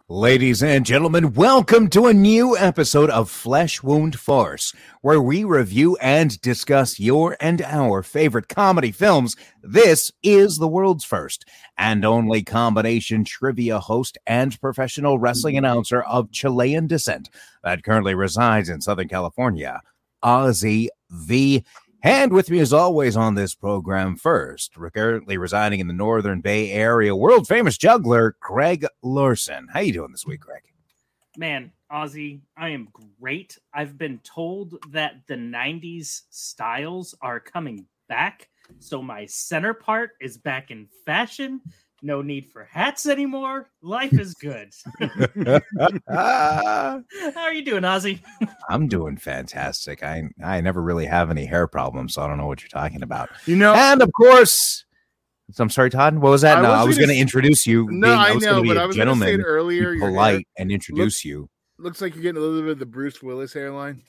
Ladies and gentlemen, welcome to a new episode of Flesh Wound Farce, where we review and discuss your and our favorite comedy films. This is the world's first and only combination trivia host and professional wrestling announcer of Chilean descent that currently resides in Southern California, Ozzy V. And with me, as always, on this program, first, currently residing in the Northern Bay Area, world-famous juggler, Greg Larson. How you doing this week, Greg? Man, Ozzy, I am great. I've been told that the 90s styles are coming back, so my center part is back in fashion. No need for hats anymore. Life is good. How are you doing, Ozzy? I'm doing fantastic. I never really have any hair problems, so I don't know what you're talking about. And of course, I'm sorry, Todd. What was that? I was going to introduce you. No, I know, but I was going to say it gentleman, earlier. be polite, and introduce you. Looks like you're getting a little bit of the Bruce Willis hairline.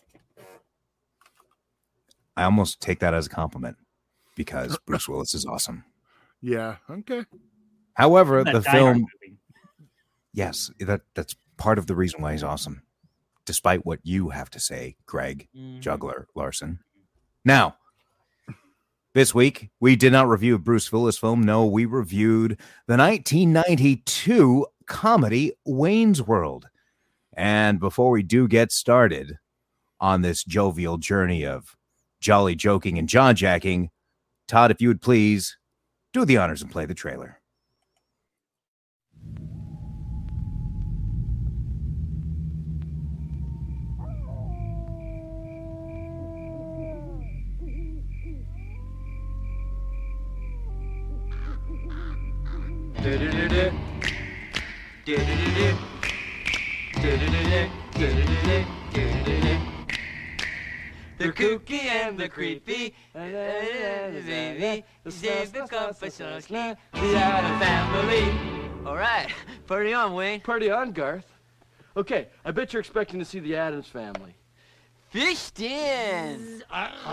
I almost take that as a compliment because Bruce Willis is awesome. Yeah. Okay. However, That the Die film, Hard movie. yes, that's part of the reason why he's awesome, despite what you have to say, Greg, Juggler Larson. Now, this week, we did not review a Bruce Willis film. No, we reviewed the 1992 comedy Wayne's World. And before we do get started on this jovial journey of jolly joking and jaw-jacking, Todd, if you would please do the honors and play the trailer. The kooky and the creepy, baby, they've become precisely the Addams family. All right, party on, Wayne. Party on, Garth. Okay, I bet you're expecting to see the Addams family. Fished in.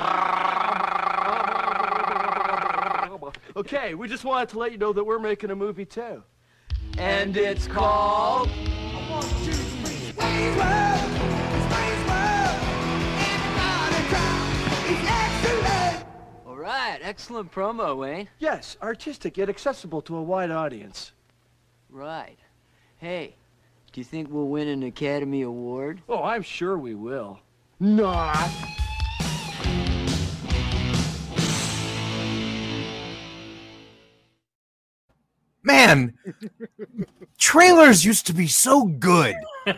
Okay, we just wanted to let you know that we're making a movie too. And it's called... All right, excellent promo, Wayne. Yes, artistic yet accessible to a wide audience. Right. Hey, do you think we'll win an Academy Award? Oh, I'm sure we will. Not. Man, trailers used to be so good.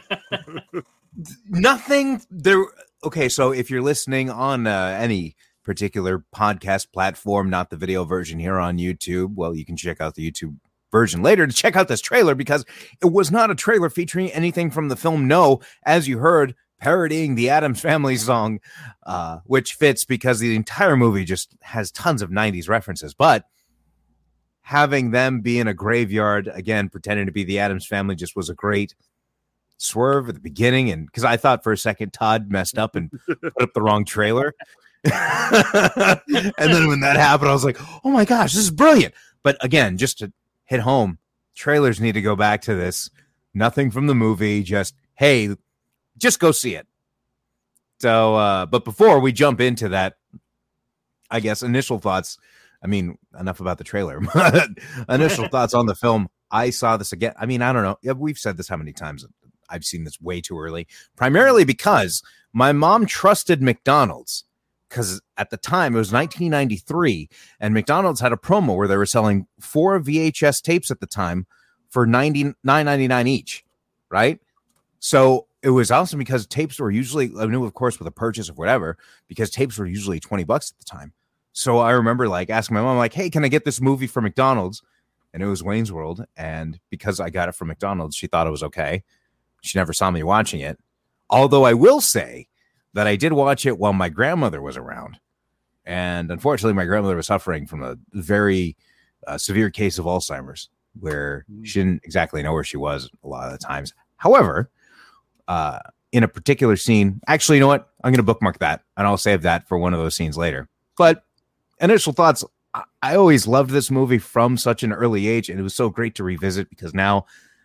Nothing there. Okay, so if you're listening on any particular podcast platform, not the video version here on YouTube, well, you can check out the YouTube version later to check out this trailer because it was not a trailer featuring anything from the film. No, as you heard, parodying the Addams Family song, which fits because the entire movie just has tons of 90s references, but having them be in a graveyard, again, pretending to be the Addams Family just was a great swerve at the beginning. And because I thought for a second Todd messed up and put up the wrong trailer. And then when that happened, I was like, oh my gosh, this is brilliant. But again, just to hit home, trailers need to go back to this. Nothing from the movie, just, hey, just go see it. So, but before we jump into that, I guess, initial thoughts, I mean, enough about the trailer. Initial thoughts on the film. I saw this again. I mean, I don't know. We've said this how many times. I've seen this way too early, primarily because my mom trusted McDonald's because at the time it was 1993 and McDonald's had a promo where they were selling 4 VHS tapes at the time for $9.99 each. Right. So it was awesome because tapes were usually, I knew, of course, with a purchase or whatever, because tapes were usually $20 at the time. So I remember like asking my mom, like, hey, can I get this movie from McDonald's? And it was Wayne's World. And because I got it from McDonald's, she thought it was okay. She never saw me watching it. Although I will say that I did watch it while my grandmother was around. And unfortunately, my grandmother was suffering from a very severe case of Alzheimer's, where she didn't exactly know where she was a lot of the times. However, in a particular scene, actually, you know what? I'm going to bookmark that, and I'll save that for one of those scenes later. But initial thoughts, I always loved this movie from such an early age, and it was so great to revisit because now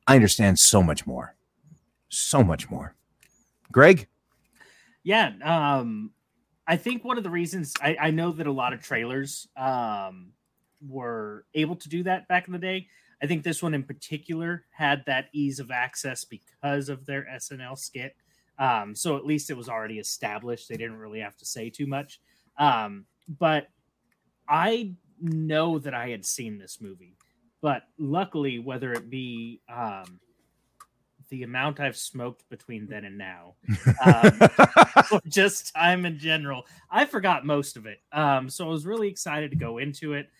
I understand so much more. So much more. Greg? Yeah. I think one of the reasons I know that a lot of trailers were able to do that back in the day. I think this one in particular had that ease of access because of their SNL skit. So at least it was already established. They didn't really have to say too much. But I know that I had seen this movie. But luckily, whether it be the amount I've smoked between then and now, or just time in general, I forgot most of it. So I was really excited to go into it.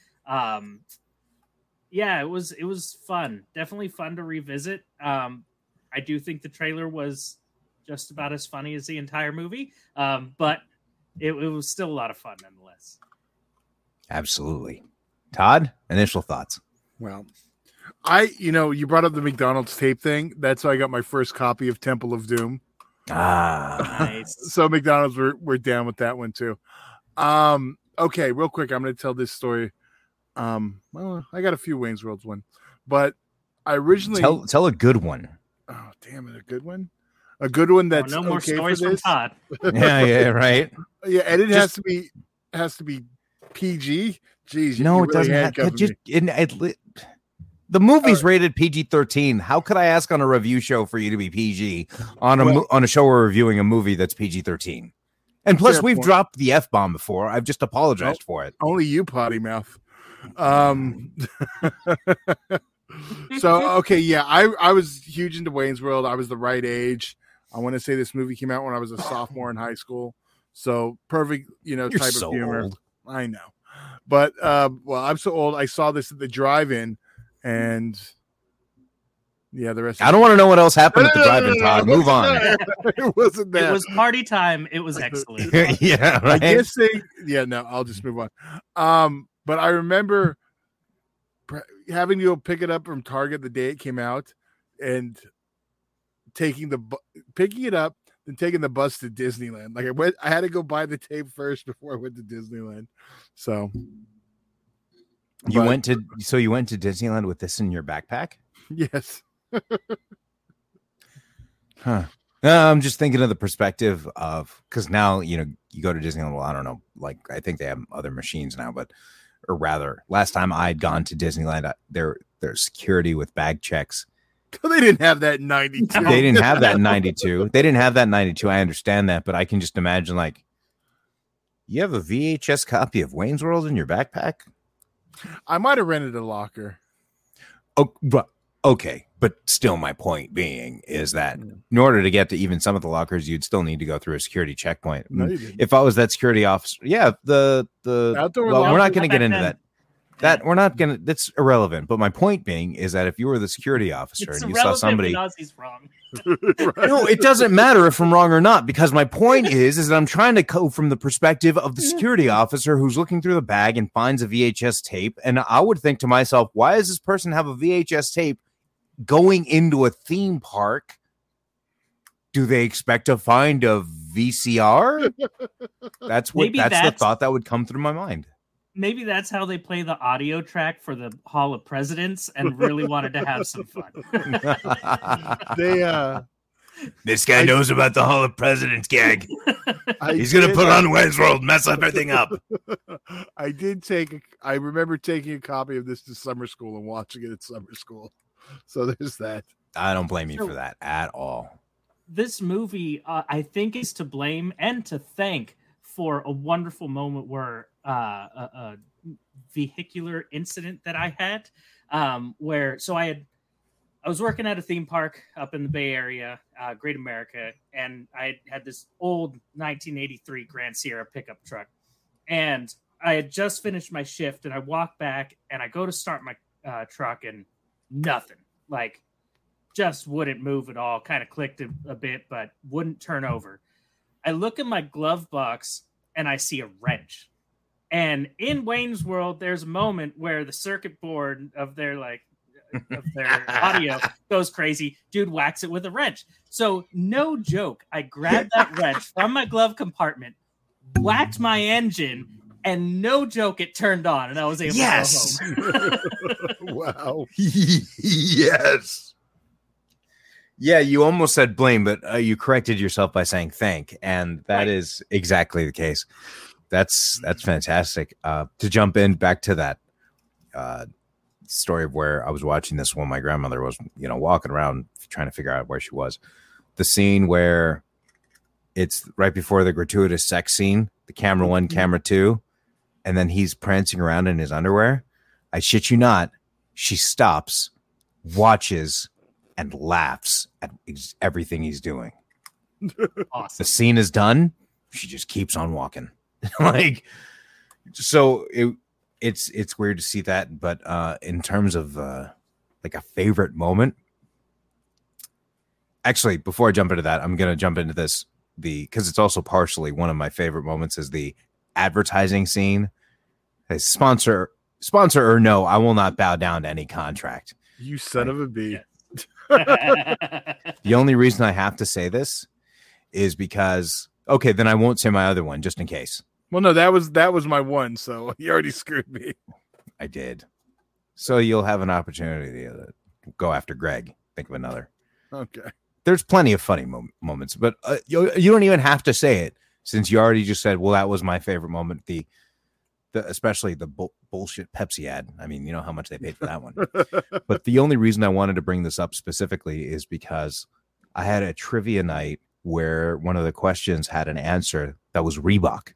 Yeah, it was fun. Definitely fun to revisit. I do think the trailer was just about as funny as the entire movie, but it was still a lot of fun nonetheless. Absolutely. Todd, initial thoughts. Well, you brought up the McDonald's tape thing. That's how I got my first copy of Temple of Doom. Nice. So McDonald's were down with that one too. Okay, real quick, I'm going to tell this story. Well, I got a few Wayne's Worlds one, but I originally tell a good one. Oh, damn it, a good one. A good one that's no more okay stories for this. from Todd. Yeah, right. Yeah, and it has to be PG. Jeez, no, it doesn't have to. The movie's rated PG-13. How could I ask on a review show for you to be PG on a show we're reviewing a movie that's PG-13? And plus, we've dropped the F-bomb before. I've just apologized for it. Only you, potty mouth. So, okay, yeah, I was huge into Wayne's World. I was the right age. I want to say this movie came out when I was a sophomore in high school. So perfect, You're type so of humor. old. I know. But, I'm so old. I saw this at the drive-in, and yeah, the rest. I don't want to know what else happened at the drive-in, Todd. Move on. It wasn't that. It was party time. It was excellent. Yeah, right. I guess I'll just move on. But I remember having to go pick it up from Target the day it came out and picking it up and taking the bus to Disneyland. Like I had to go buy the tape first before I went to Disneyland. So you went to Disneyland with this in your backpack? Yes. Huh. I'm just thinking of the perspective of, because now, you go to Disneyland. Well, I don't know. Like, I think they have other machines now, or rather, last time I'd gone to Disneyland, there's security with bag checks. They didn't have that in 92. They didn't have that in 92. They didn't have that in 92. I understand that, but I can just imagine, like, you have a VHS copy of Wayne's World in your backpack? I might have rented a locker. Oh, okay. But still, my point being is that in order to get to even some of the lockers, you'd still need to go through a security checkpoint. No, if I was that security officer, the outdoor we're not going to get into that. That's irrelevant. But my point being is that if you were the security officer and you saw somebody, Ozzy's wrong. No, it doesn't matter if I'm wrong or not, because my point is that I'm trying to go from the perspective of the security officer who's looking through the bag and finds a VHS tape. And I would think to myself, why does this person have a VHS tape going into a theme park? Do they expect to find a VCR? That's the thought that would come through my mind. Maybe that's how they play the audio track for the Hall of Presidents and really wanted to have some fun. This guy knows about the Hall of Presidents gag. He's going to put on Wayne's World, mess everything up. I remember taking a copy of this to summer school and watching it at summer school. So there's that. I don't blame you for that at all. This movie, I think, is to blame and to thank for a wonderful moment where a vehicular incident that I had, where I was working at a theme park up in the Bay Area, Great America, and I had this old 1983 Grand Sierra pickup truck, and I had just finished my shift, and I walk back and I go to start my truck, and nothing, like, just wouldn't move at all. Kind of clicked a bit, but wouldn't turn over. I look in my glove box and I see a wrench. And in Wayne's World, there's a moment where the circuit board of their audio goes crazy. Dude whacks it with a wrench. So no joke, I grabbed that wrench from my glove compartment, whacked my engine, and no joke, it turned on, and I was able to go home. Wow. Yes. Yeah, you almost said blame, but you corrected yourself by saying thank, and that is exactly the case. That's fantastic. To jump in back to that story of where I was watching this when my grandmother was, walking around trying to figure out where she was. The scene where it's right before the gratuitous sex scene, the camera 1, camera 2, and then he's prancing around in his underwear. I shit you not. She stops, watches, and laughs at everything he's doing. Awesome. The scene is done. She just keeps on walking. So it's weird to see that. But in terms of like a favorite moment, actually, before I jump into that, I'm going to jump into this because it's also partially one of my favorite moments is the advertising scene. Hey, sponsor or no, I will not bow down to any contract. You son of a bee. The only reason I have to say this is because, okay, then I won't say my other one just in case. Well, no, that was my one, so you already screwed me. I did. So you'll have an opportunity to go after Greg. Think of another. Okay. There's plenty of funny moments, but you don't even have to say it since you already just said, well, that was my favorite moment. The especially the bullshit Pepsi ad. I mean, you know how much they paid for that one. But the only reason I wanted to bring this up specifically is because I had a trivia night where one of the questions had an answer that was Reebok.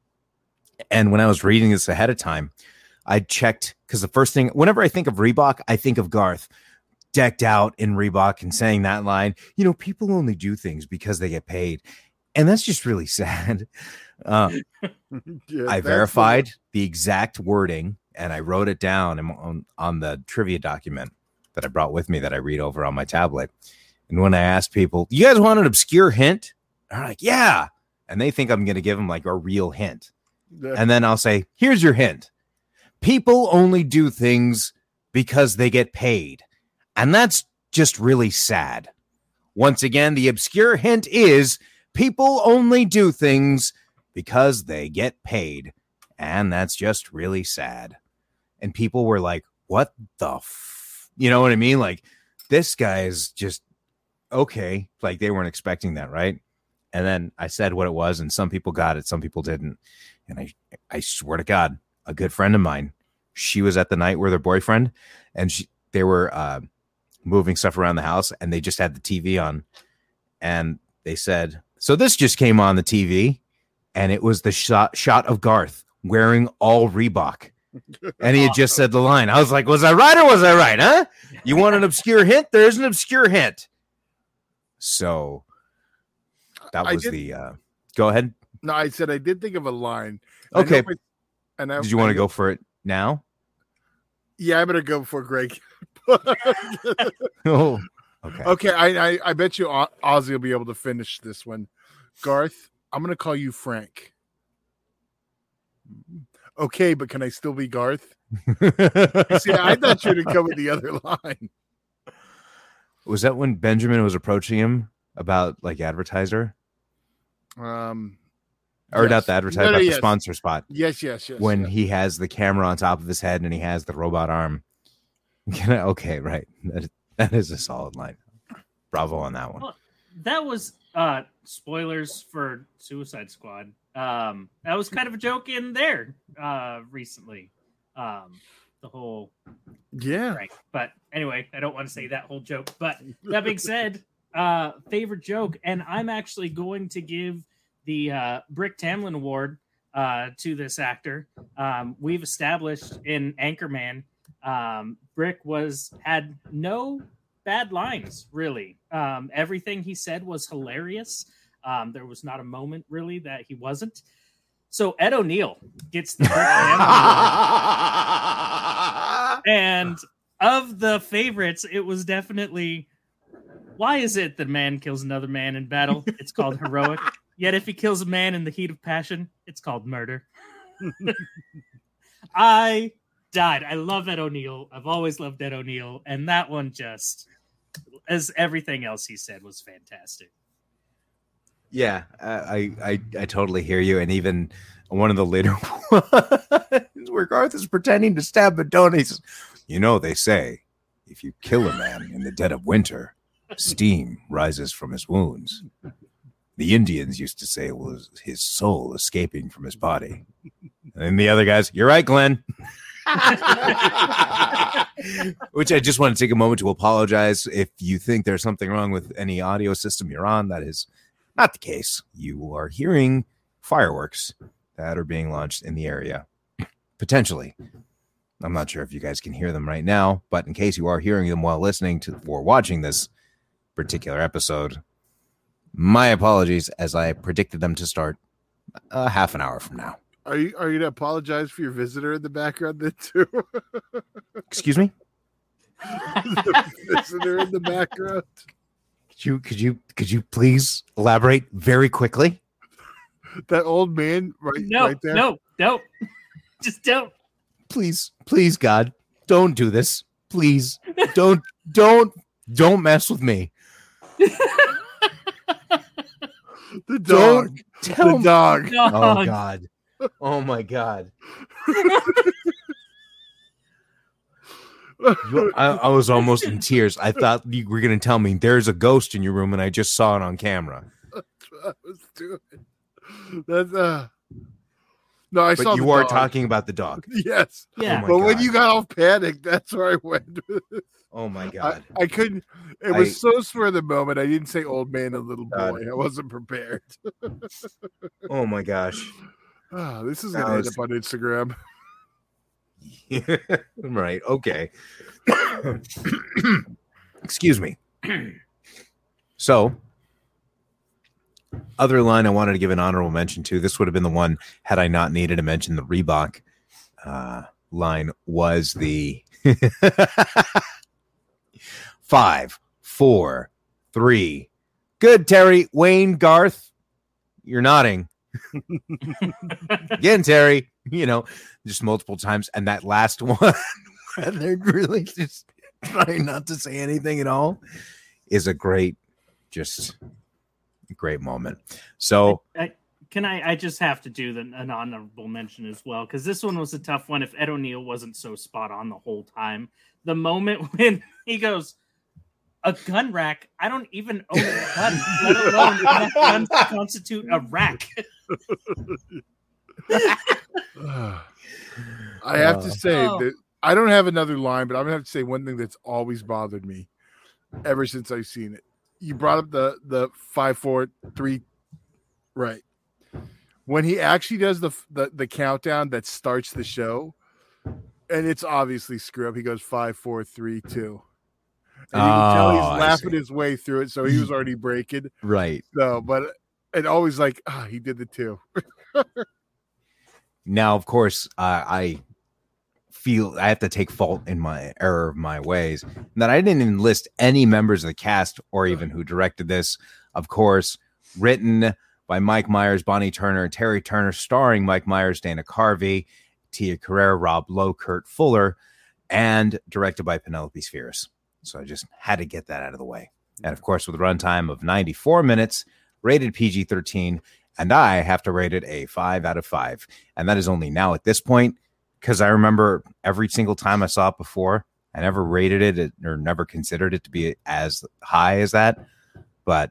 And when I was reading this ahead of time, I checked because the first thing, whenever I think of Reebok, I think of Garth decked out in Reebok and saying that line, people only do things because they get paid. And that's just really sad. I verified the exact wording and I wrote it down on the trivia document that I brought with me that I read over on my tablet. And when I asked people, you guys want an obscure hint? They're like, yeah. And they think I'm going to give them like a real hint. And then I'll say, here's your hint. People only do things because they get paid. And that's just really sad. Once again, the obscure hint is people only do things because they get paid. And that's just really sad. And people were like, what the you know what I mean? Like, this guy is just okay. Like, they weren't expecting that, right? And then I said what it was, and some people got it, some people didn't. And I swear to God, a good friend of mine, she was at the night with her boyfriend, and they were moving stuff around the house, and they just had the TV on. And they said, so this just came on the TV, and it was the shot of Garth wearing all Reebok. And he had just said the line. I was like, was I right or was I right, huh? You want an obscure hint? There's an obscure hint. So that was go ahead. No, I said I did think of a line. Okay. Did you want to go for it now? Yeah, I better go before Greg. Oh, okay. Okay, I bet you Ozzy will be able to finish this one. Garth, I'm going to call you Frank. Okay, but can I still be Garth? See, I thought you would come with the other line. Was that when Benjamin was approaching him about like advertiser? Or yes. not the advertiser, but the sponsor spot. Yes. When he has the camera on top of his head and he has the robot arm. Okay, right. That is a solid line. Bravo on that one. Well, that was spoilers for Suicide Squad. That was kind of a joke in there recently. The whole right. But anyway, I don't want to say that whole joke. But that being said, favorite joke, and I'm actually going to give the Brick Tamlin Award to this actor. We've established in Anchorman, Brick had no bad lines, really. Everything he said was hilarious. There was not a moment really that he wasn't. So Ed O'Neill gets the Brick Tamlin Award. And of the favorites, it was definitely, why is it that man kills another man in battle? It's called heroic. Yet if he kills a man in the heat of passion, it's called murder. I died. I love Ed O'Neill. I've always loved Ed O'Neill. And that one just, as everything else he said, was fantastic. Yeah, I totally hear you. And even one of the later ones where Garth is pretending to stab Adonis. They say if you kill a man in the dead of winter, Steam rises from his wounds. The Indians used to say it was his soul escaping from his body. And the other guys, you're right, Glenn. Which I just want to take a moment to apologize. If you think there's something wrong with any audio system you're on, that is not the case. You are hearing fireworks that are being launched in the area. Potentially. I'm not sure if you guys can hear them right now, but in case you are hearing them while listening to or watching this particular episode, my apologies, as I predicted them to start half an hour from now. Are you going to apologize for your visitor in the background then too? Excuse me? The visitor in the background. Could you please elaborate very quickly? That old man right there. No. Just don't. Please, God, don't do this. Please, don't mess with me. The dog. The dog. Oh God. Oh my God. I was almost in tears. I thought you were going to tell me there's a ghost in your room, and I just saw it on camera. That's what I was doing. That's no, I saw. But you are talking about the dog. Yes. Yeah. Oh but when you got all panicked, that's where I went. Oh my God. I couldn't. It was so spur of the moment. I didn't say old man and little boy. I wasn't prepared. Oh my gosh. This is gonna end up on Instagram. Right. Okay. Excuse me. So, other line I wanted to give an honorable mention to. This would have been the one had I not needed to mention the Reebok line. Was the 5, 4, 3. Good, Terry. Wayne, Garth. You're nodding. Again, Terry. Just multiple times. And that last one, they're really just trying not to say anything at all, is a great moment. So I just have to do an honorable mention as well, because this one was a tough one. If Ed O'Neill wasn't so spot on the whole time, the moment when he goes, a gun rack, I don't even own a gun, let alone enough guns to constitute a rack. I have to say that I don't have another line, but I'm gonna have to say one thing that's always bothered me ever since I've seen it. You brought up the 5, 4, 3, right? When he actually does the countdown that starts the show, and it's obviously screw up. He goes 5, 4, 3, 2. And you can tell he's laughing his way through it, so he was already breaking. Right. So, but it always like, he did the 2. Now, of course, I feel I have to take fault in my error of my ways that I didn't even list any members of the cast or even who directed this. Of course, written by Mike Myers, Bonnie Turner, Terry Turner, starring Mike Myers, Dana Carvey, Tia Carrere, Rob Lowe, Kurt Fuller, and directed by Penelope Spheris. So I just had to get that out of the way. And of course, with a runtime of 94 minutes, rated PG-13, and I have to rate it a 5 out of 5. And that is only now at this point, because I remember every single time I saw it before, I never rated it or never considered it to be as high as that. But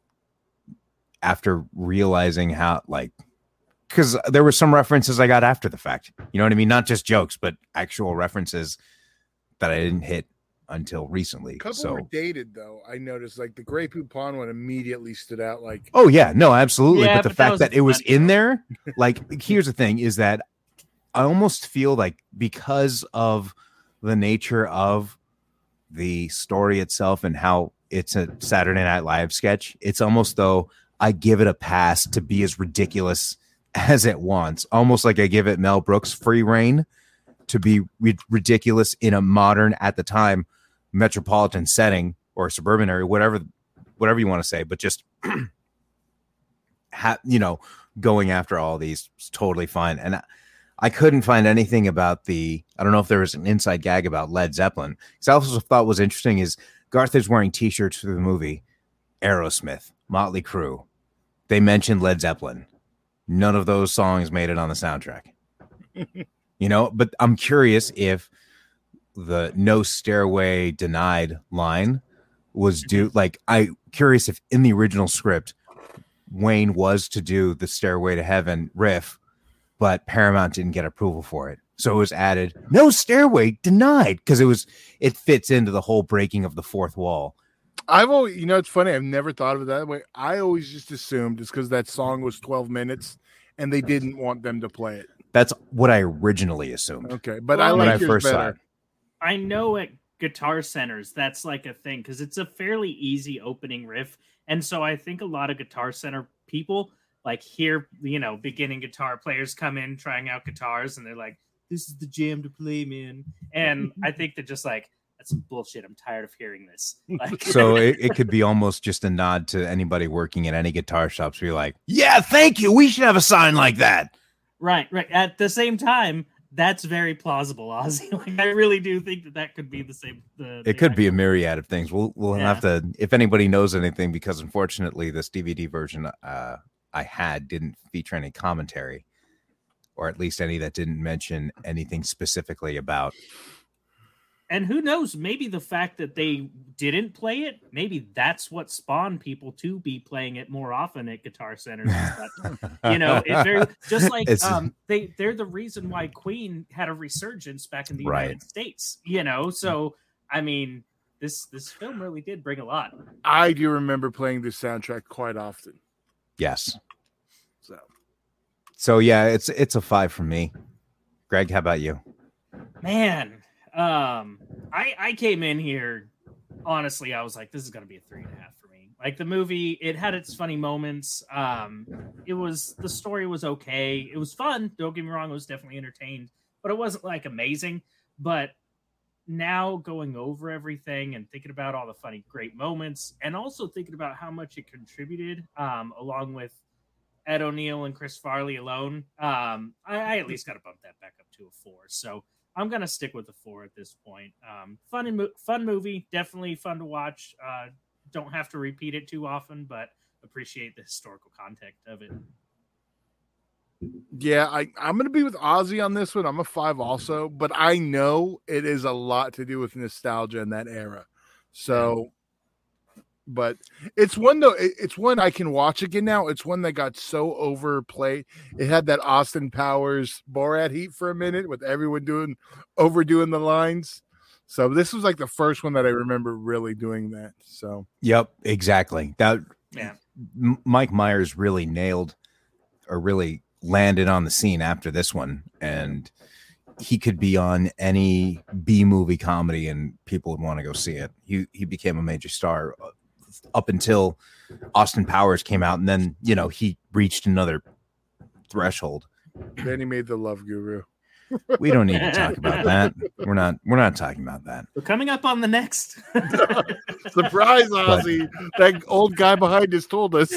after realizing how, because there were some references I got after the fact, you know what I mean? Not just jokes, but actual references that I didn't hit until recently. A couple were dated though. I noticed the Grey Poupon one immediately stood out. Oh yeah, no, absolutely. Yeah, but the fact that it was in there, here's the thing is that I almost feel like because of the nature of the story itself and how it's a Saturday Night Live sketch, it's almost though I give it a pass to be as ridiculous as it wants. Almost like I give it Mel Brooks free reign to be ridiculous in a modern, at the time, metropolitan setting or suburban area, whatever you want to say, but just going after all these is totally fine. And I couldn't find anything about I don't know if there was an inside gag about Led Zeppelin. Because I also thought was interesting is Garth is wearing t-shirts for the movie Aerosmith, Motley Crue. They mentioned Led Zeppelin. None of those songs made it on the soundtrack. But I'm curious if the no stairway denied line was due. Like, I'm curious if in the original script, Wayne was to do the Stairway to Heaven riff, but Paramount didn't get approval for it. So it was added, no stairway, denied, because it fits into the whole breaking of the fourth wall. I've always, it's funny. I've never thought of it that way. I always just assumed it's because that song was 12 minutes and they didn't want them to play it. That's what I originally assumed. Okay, but Well, I when like I yours first saw better. it. I know at Guitar Centers that's like a thing because it's a fairly easy opening riff, and so I think a lot of Guitar Center people like hear beginning guitar players come in trying out guitars, and they're like, "This is the jam to play, man." And I think they're just like, "That's some bullshit. I'm tired of hearing this." Like, So it could be almost just a nod to anybody working at any guitar shops. Be like, yeah, thank you. We should have a sign like that. right. At the same time, that's very plausible, Ozzy. Like, I really do think that could be the same. It could be a myriad of things. We'll have to, if anybody knows anything, because unfortunately this DVD version I had didn't feature any commentary, or at least any that didn't mention anything specifically about. And who knows, maybe the fact that they didn't play it, maybe that's what spawned people to be playing it more often at Guitar Centers. It's very just like they're the reason why Queen had a resurgence back in the United States. So I mean, this film really did bring a lot. I do remember playing this soundtrack quite often. Yes. So yeah, it's a 5 from me. Greg, how about you? Man, I came in here, honestly, I was like, this is going to be a 3.5 for me. Like, the movie, it had its funny moments. The story was okay. It was fun. Don't get me wrong. I was definitely entertained, but it wasn't like amazing. But now going over everything and thinking about all the funny, great moments, and also thinking about how much it contributed, along with Ed O'Neill and Chris Farley alone, I at least got to bump that back up to a 4. So I'm going to stick with the 4 at this point. Fun movie. Definitely fun to watch. Don't have to repeat it too often, but appreciate the historical context of it. yeah, I'm going to be with Ozzy on this one. I'm a 5 also, but I know it is a lot to do with nostalgia in that era. So, but it's one though. It's one I can watch again now. It's one that got so overplayed. It had that Austin Powers Borat heat for a minute with everyone overdoing the lines. So this was like the first one that I remember really doing that. So yep, exactly. Mike Myers really nailed or really landed on the scene after this one, and he could be on any B movie comedy and people would want to go see it. He became a major star up until Austin Powers came out, and then he reached another threshold. Then he made The Love Guru. We don't need to talk about that. We're not talking about that. We're coming up on the next. Surprise, Ozzy. That old guy behind us told us.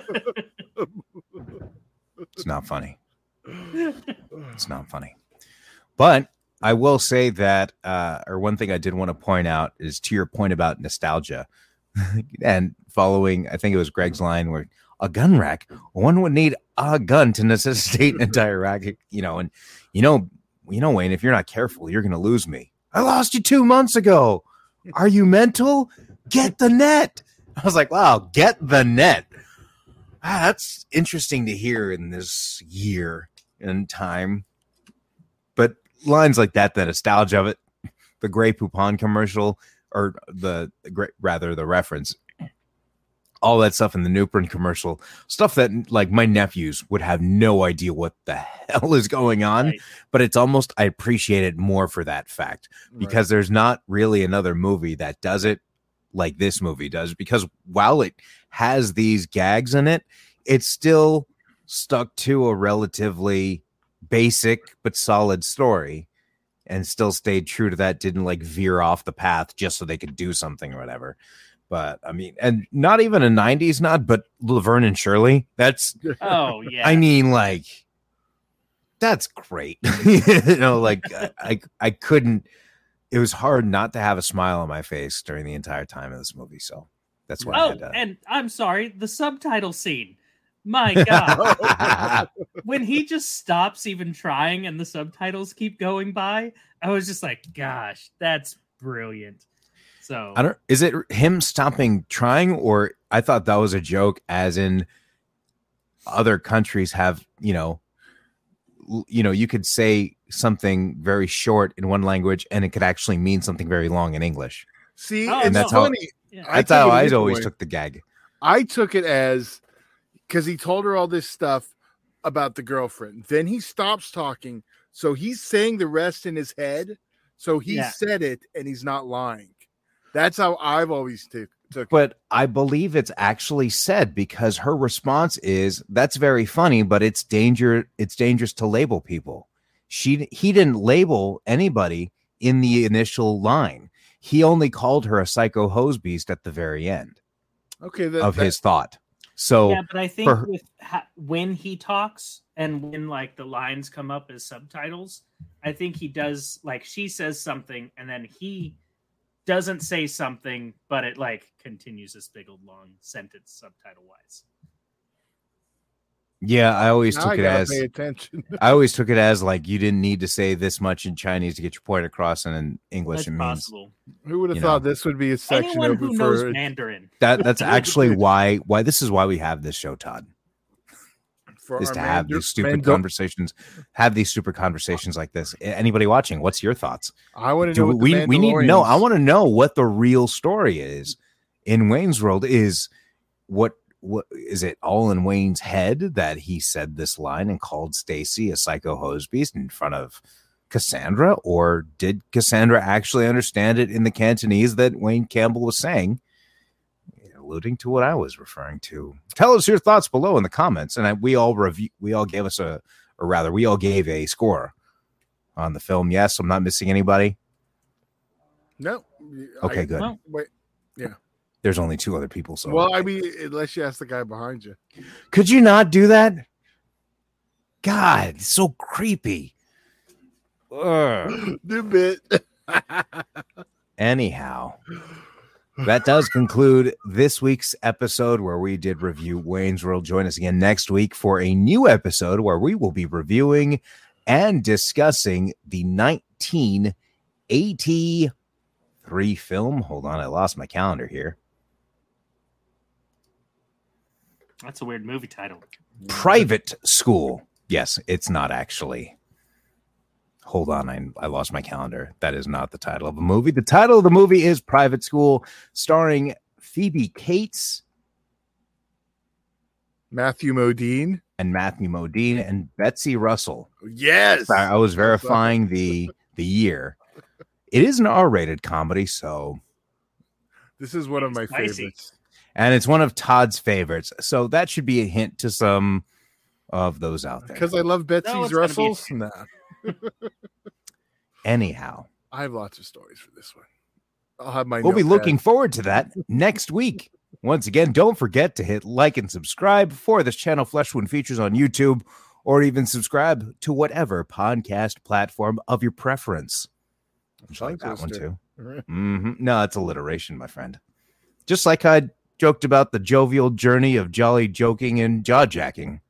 It's not funny. It's not funny. But I will say that, or one thing I did want to point out is to your point about nostalgia and following, I think it was Greg's line where a gun rack, one would need a gun to necessitate an entire rack, and Wayne, if you're not careful, you're going to lose me. I lost you 2 months ago. Are you mental? Get the net. I was like, wow, get the net. That's interesting to hear in this year and time. But lines like that, the nostalgia of it, the Grey Poupon commercial, or the reference, all that stuff in the Newprin commercial, stuff that like my nephews would have no idea what the hell is going on. Right. But it's almost, I appreciate it more for that fact, because there's not really another movie that does it like this movie does, because while it has these gags in it, it's still stuck to a relatively basic but solid story and still stayed true to that, didn't like veer off the path just so they could do something or whatever. But I mean, and not even a 90s nod, but Laverne and Shirley. That's, oh yeah. I mean, like, that's great. Like I couldn't, it was hard not to have a smile on my face during the entire time of this movie. So that's why I had to. And I'm sorry, the subtitle scene. My God. When he just stops even trying and the subtitles keep going by, I was just like, gosh, that's brilliant. So Is it him stopping trying, or I thought that was a joke, as in other countries have, you could say something very short in one language and it could actually mean something very long in English. See, Oh, and that's funny. Yeah. That's how I took it always this way. took the gag. I took it as because he told her all this stuff about the girlfriend. Then he stops talking. So he's saying the rest in his head. So he said it and he's not lying. That's how I've always took it. But I believe it's actually said, because her response is, that's very funny, but it's dangerous to label people. He didn't label anybody in the initial line. He only called her a psycho hose beast at the very end his thought. So yeah, but I think when he talks and when like the lines come up as subtitles, I think he does, like, she says something and then he doesn't say something, but it like continues this big old long sentence subtitle wise. yeah, I always Now took I it gotta as pay attention. I always took it as like you didn't need to say this much in Chinese to get your point across, and in English That's it means possible. Who would have you thought know. this would be a section Anyone over who knows for Mandarin. that's actually why this is why we have this show, Todd. Is our to have these stupid Mando- conversations, like this. Anybody watching, what's your thoughts? I want to know. We need to know. I want to know what the real story is in Wayne's World. Is what is it all in Wayne's head that he said this line and called Stacy a psycho hose beast in front of Cassandra, or did Cassandra actually understand it in the Cantonese that Wayne Campbell was saying? Alluding to what I was referring to. Tell us your thoughts below in the comments, and we all gave a score on the film. Yes, I'm not missing anybody. No. Okay, good. Well, Wait. Yeah. There's only two other people. So, Well, I mean, unless you ask the guy behind you. could you not do that? God, it's so creepy. Ugh. The bit. Anyhow, that does conclude this week's episode where we did review Wayne's World. Join us again next week for a new episode where we will be reviewing and discussing the 1983 film. Hold on, I lost my calendar here. that's a weird movie title. Private School. Yes, it's not actually. Hold on, I lost my calendar. That is not the title of the movie. The title of the movie is Private School, starring Phoebe Cates, Matthew Modine. and Betsy Russell. Yes. I was verifying the year. It is an R-rated comedy, so, This is one of my Spicy. favorites. and it's one of Todd's favorites. So that should be a hint to some of those out there. Because I love Betsy's it's gonna be- Russells. Nah. Anyhow, I have lots of stories for this one. I'll have my we'll be notepad. looking forward to that next week. Once again, don't forget to hit like and subscribe for this channel, Fleshwound Features, on YouTube, or even subscribe to whatever podcast platform of your preference. I like that one too. No, it's alliteration, my friend. Just like I joked about the jovial journey of jolly joking and jaw jacking.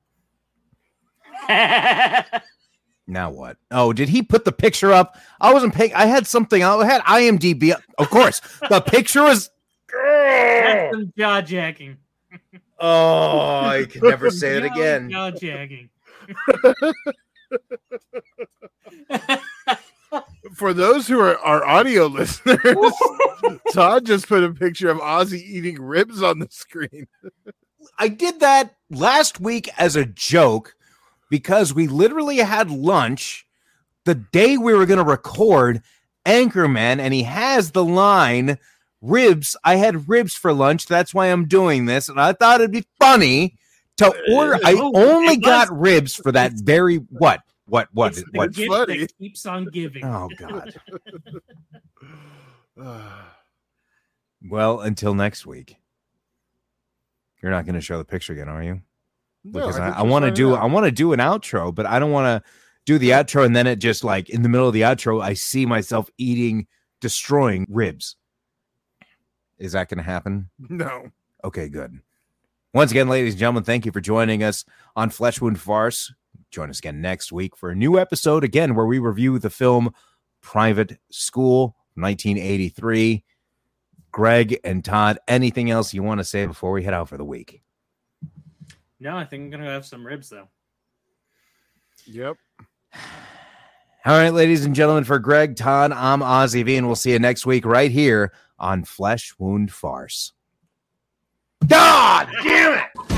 Now what? Oh, did he put the picture up? I wasn't paying. I had something. I had IMDb up. Of course, the picture was. That's some jaw jacking. Oh, I could never say it again. Jaw jacking. For those who are our audio listeners, Todd just put a picture of Ozzy eating ribs on the screen. I did that last week as a joke because we literally had lunch the day we were going to record Anchorman, and he has the line, ribs. I had ribs for lunch. That's why I'm doing this. And I thought it'd be funny to order. I only got ribs for that very, what? It's the What's gift funny? that keeps on giving. Oh, God. Well, until next week. You're not going to show the picture again, are you? Because I want to do an outro, but I don't want to do the outro and then it just like in the middle of the outro, I see myself destroying ribs. Is that going to happen? No. Okay, good. Once again, ladies and gentlemen, thank you for joining us on Fleshwound Farce. Join us again next week for a new episode, again, where we review the film Private School, 1983. Greg and Todd, anything else you want to say before we head out for the week? No, I think I'm going to have some ribs, though. Yep. All right, ladies and gentlemen, for Greg, Todd, I'm Ozzy V, and we'll see you next week right here on Flesh Wound Farce. God damn it!